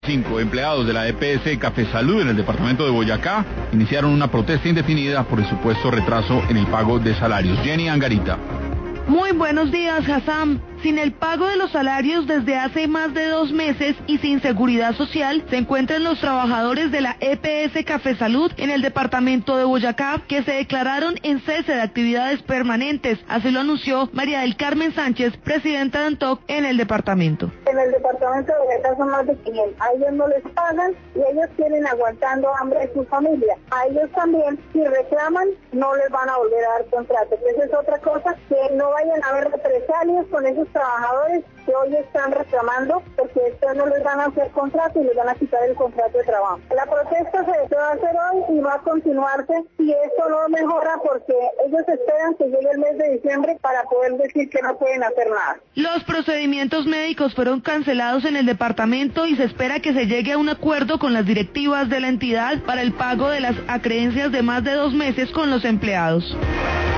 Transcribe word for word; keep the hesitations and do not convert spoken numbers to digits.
Cinco empleados de la E P S Café Salud en el departamento de Boyacá iniciaron una protesta indefinida por el supuesto retraso en el pago de salarios. Jenny Angarita. Muy buenos días, Hassam. Sin el pago de los salarios desde hace más de dos meses y sin seguridad social, se encuentran los trabajadores de la E P S Café Salud en el departamento de Boyacá, que se declararon en cese de actividades permanentes. Así lo anunció María del Carmen Sánchez, presidenta de ANTOC en el departamento. En el departamento de Boyacá son más de quinientos. A ellos no les pagan y ellos tienen aguantando hambre de su familia. A ellos también, si reclaman, no les van a volver a dar contrato. Esa es otra cosa, que no vayan a haber represalias con esos trabajadores que hoy están reclamando, porque después no les van a hacer contrato y les van a quitar el contrato de trabajo. La protesta se va a hacer hoy y va a continuarse y eso no mejora porque ellos esperan que llegue el mes de diciembre para poder decir que no pueden hacer nada. Los procedimientos médicos fueron cancelados en el departamento y se espera que se llegue a un acuerdo con las directivas de la entidad para el pago de las acreencias de más de dos meses con los empleados.